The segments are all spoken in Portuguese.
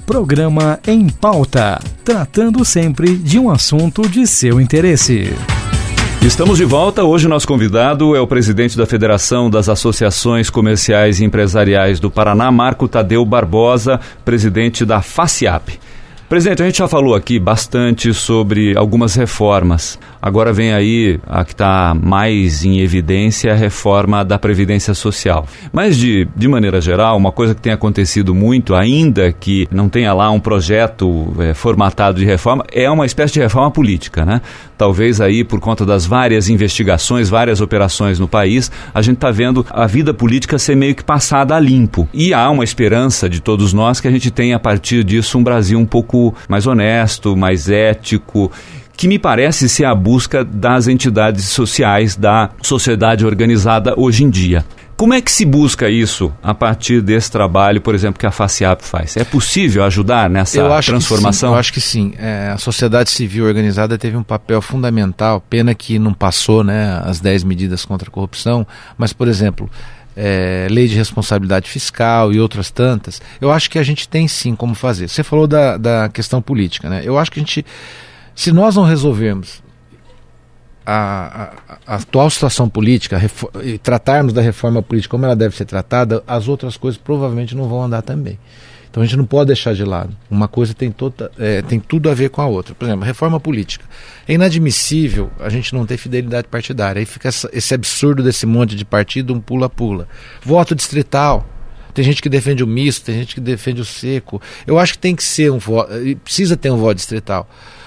Programa Em Pauta, tratando sempre de um assunto de seu interesse. Estamos de volta. Hoje o nosso convidado é o presidente da Federação das Associações Comerciais e Empresariais do Paraná, Marco Tadeu Barbosa, presidente da FACIAP. Presidente, a gente já falou aqui bastante sobre algumas reformas. Agora vem aí a que está mais em evidência, a reforma da Previdência Social. Mas de maneira geral, uma coisa que tem acontecido muito, ainda que não tenha lá um projeto formatado de reforma, é uma espécie de reforma política, né? Talvez aí por conta das várias investigações, várias operações no país, a gente está vendo a vida política ser meio que passada a limpo. E há uma esperança de todos nós que a gente tenha a partir disso um Brasil um pouco mais honesto, mais ético, que me parece ser a busca das entidades sociais, da sociedade organizada hoje em dia. Como é que se busca isso a partir desse trabalho, por exemplo, que a FACIAP faz? É possível ajudar nessa transformação? Eu acho que sim. A sociedade civil organizada teve um papel fundamental, pena que não passou, né, as 10 medidas contra a corrupção, mas, por exemplo, lei de responsabilidade fiscal e outras tantas, eu acho que a gente tem sim como fazer. Você falou da questão política, né? Eu acho que se nós não resolvermos a atual situação política e tratarmos da reforma política como ela deve ser tratada, as outras coisas provavelmente não vão andar também. Então a gente não pode deixar de lado. Uma coisa tem tudo a ver com a outra. Por exemplo, reforma política. É inadmissível a gente não ter fidelidade partidária. Aí fica esse absurdo desse monte de partido, um pula-pula. Voto distrital. Tem gente que defende o misto, tem gente que defende o seco. Eu acho que tem que ser precisa ter um voto distrital.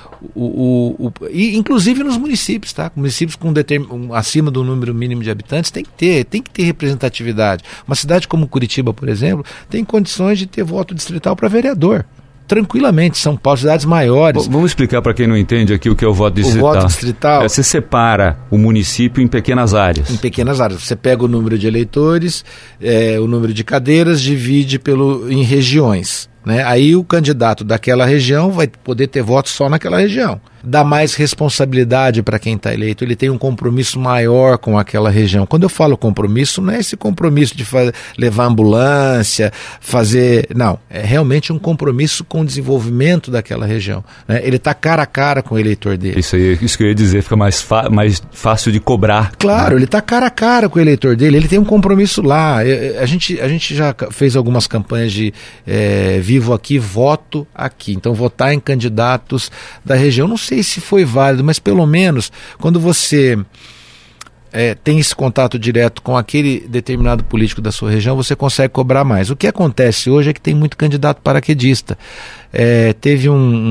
E inclusive nos municípios, tá? Municípios acima do número mínimo de habitantes tem que ter representatividade. Uma cidade como Curitiba, por exemplo, tem condições de ter voto distrital para vereador. Tranquilamente, São Paulo, cidades maiores. Vamos explicar para quem não entende aqui o que é o voto distrital. O voto distrital... Você separa o município em pequenas áreas. Em pequenas áreas. Você pega o número de eleitores, o número de cadeiras, divide em regiões. Né? Aí o candidato daquela região vai poder ter voto só naquela região. Dá mais responsabilidade para quem está eleito, ele tem um compromisso maior com aquela região. Quando eu falo compromisso, não é esse compromisso de levar ambulância, não, é realmente um compromisso com o desenvolvimento daquela região. Né? Ele está cara a cara com o eleitor dele. Isso que eu ia dizer, fica mais fácil de cobrar. Claro, ele está cara a cara com o eleitor dele, ele tem um compromisso lá. A gente já fez algumas campanhas de vivo aqui, voto aqui. Então votar em candidatos da região, não sei se foi válido, mas pelo menos quando você tem esse contato direto com aquele determinado político da sua região, você consegue cobrar mais. O que acontece hoje é que tem muito candidato paraquedista. Teve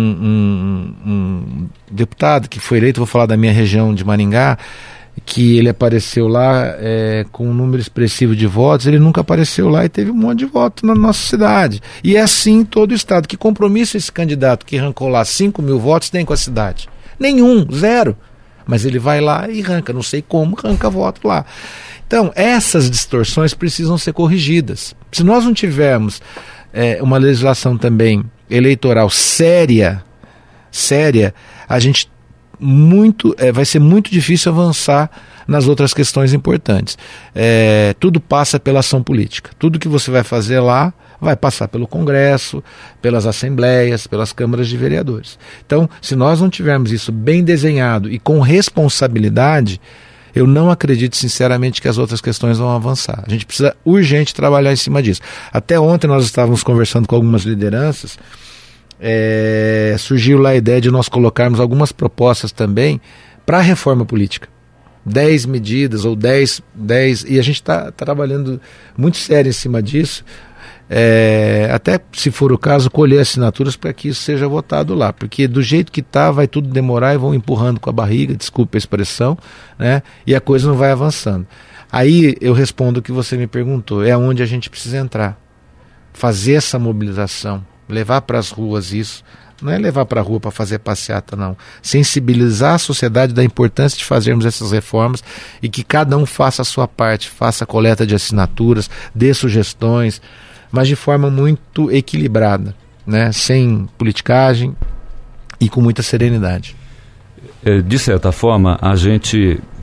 um deputado que foi eleito, vou falar da minha região de Maringá, que ele apareceu lá com um número expressivo de votos, ele nunca apareceu lá e teve um monte de votos na nossa cidade. E é assim em todo o estado. Que compromisso esse candidato que arrancou lá 5 mil votos tem com a cidade? Nenhum, zero. Mas ele vai lá e arranca, não sei como, arranca voto lá. Então, essas distorções precisam ser corrigidas. Se nós não tivermos uma legislação também eleitoral séria, a gente vai ser muito difícil avançar nas outras questões importantes. Tudo passa pela ação política. Tudo que você vai fazer lá vai passar pelo Congresso, pelas assembleias, pelas câmaras de vereadores. Então, se nós não tivermos isso bem desenhado e com responsabilidade, eu não acredito sinceramente que as outras questões vão avançar. A gente precisa urgente trabalhar em cima disso. Até ontem nós estávamos conversando com algumas lideranças, surgiu lá a ideia de nós colocarmos algumas propostas também para a reforma política. 10 medidas ou 10, e a gente está trabalhando muito sério em cima disso, até se for o caso colher assinaturas para que isso seja votado lá, porque do jeito que está vai tudo demorar e vão empurrando com a barriga, desculpe a expressão, né, e a coisa não vai avançando. Aí eu respondo o que você me perguntou, é onde a gente precisa entrar, fazer essa mobilização, levar para as ruas isso. Não é levar para a rua para fazer passeata, não. Sensibilizar a sociedade da importância de fazermos essas reformas e que cada um faça a sua parte, faça a coleta de assinaturas, dê sugestões, mas de forma muito equilibrada, né? Sem politicagem e com muita serenidade. De certa forma, a gente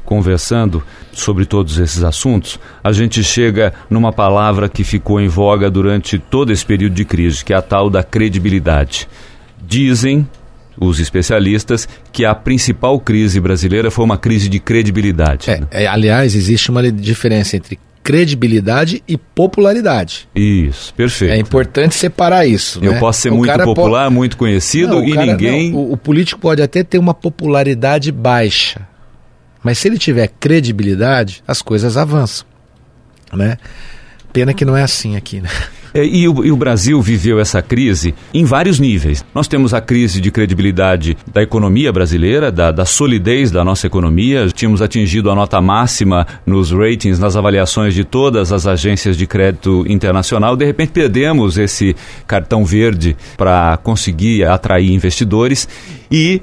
conversando sobre todos esses assuntos, a gente chega numa palavra que ficou em voga durante todo esse período de crise, que é a tal da credibilidade. Dizem os especialistas que a principal crise brasileira foi uma crise de credibilidade. Aliás, existe uma diferença entre credibilidade e popularidade. Isso, perfeito. É importante separar isso. Eu posso ser muito popular, muito conhecido ninguém... O político pode até ter uma popularidade baixa, mas se ele tiver credibilidade, as coisas avançam, né? Pena que não é assim aqui, né? E o Brasil viveu essa crise em vários níveis. Nós temos a crise de credibilidade da economia brasileira, da solidez da nossa economia. Tínhamos atingido a nota máxima nos ratings, nas avaliações de todas as agências de crédito internacional. De repente perdemos esse cartão verde para conseguir atrair investidores e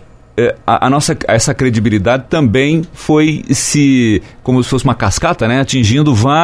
essa credibilidade também foi como se fosse uma cascata, né? Atingindo vários